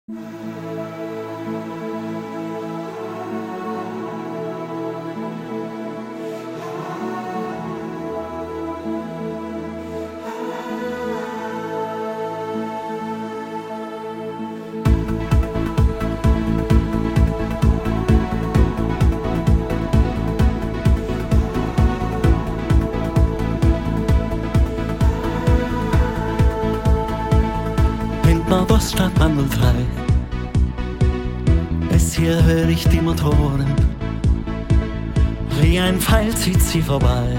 Nordoststadt Mandelfrei. Bis hier höre ich die Motoren, wie ein Pfeil zieht sie vorbei.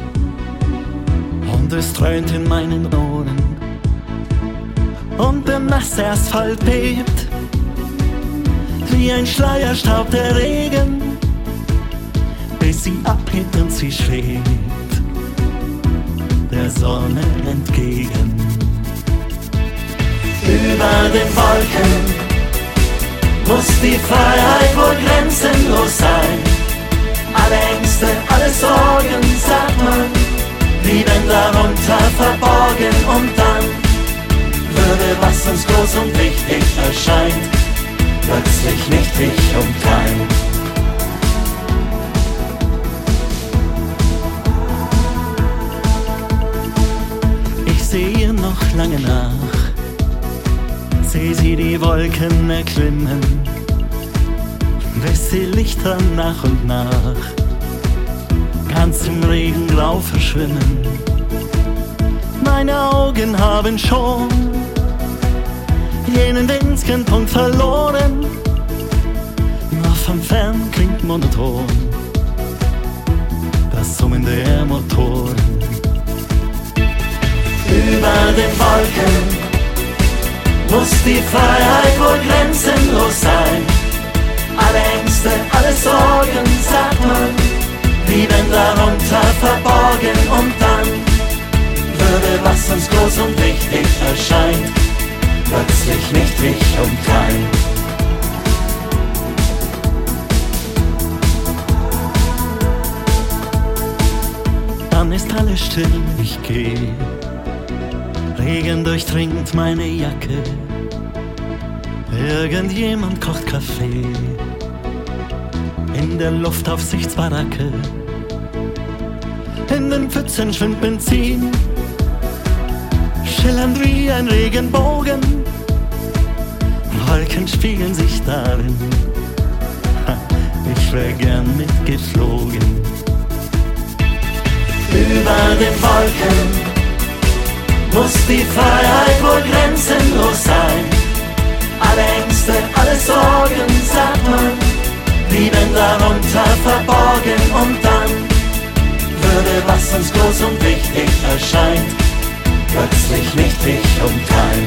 Und es dröhnt in meinen Ohren und der nasse Asphalt bebt, wie ein Schleierstaub der Regen, bis sie abhebt und sie schwebt der Sonne entgegen. Über den Wolken muss die Freiheit wohl grenzenlos sein. Alle Ängste, alle Sorgen, sagt man, liegen darunter verborgen. Und dann würde, was uns groß und wichtig erscheint, plötzlich nichtig und klein. Ich sehe noch lange nach, seh sie die Wolken erklimmen, bis die Lichter nach und nach ganz im Regengrau verschwimmen. Meine Augen haben schon jenen winzigen Punkt verloren, nur vom Fern klingt monoton das Summen der Motoren. Über den Wolken muss die Freiheit wohl grenzenlos sein. Alle Ängste, alle Sorgen, sagt man, liegen darunter verborgen. Und dann würde, was uns groß und wichtig erscheint, plötzlich nichtig und klein. Dann ist alles still, ich geh. Regen durchdringt meine Jacke, irgendjemand kocht Kaffee in der Luftaufsichtsbaracke. In den Pfützen schwimmt Benzin, schillernd wie ein Regenbogen. Wolken spiegeln sich darin, ich wär gern mitgeflogen. Über den Wolken muss die Freiheit wohl grenzenlos sein. Alle Ängste, alle Sorgen, sagt man, liegen darunter verborgen. Und dann würde, was uns groß und wichtig erscheint, plötzlich nichtig und klein.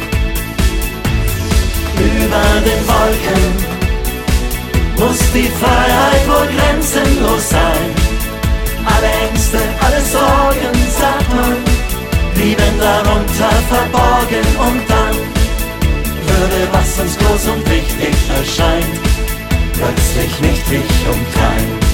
Über den Wolken muss die Freiheit wohl grenzenlos sein. Alle Ängste, alle Sorgen, sagt man, liegen darunter verborgen. Und dann würde, was uns groß und wichtig erscheint, plötzlich nichtig und klein.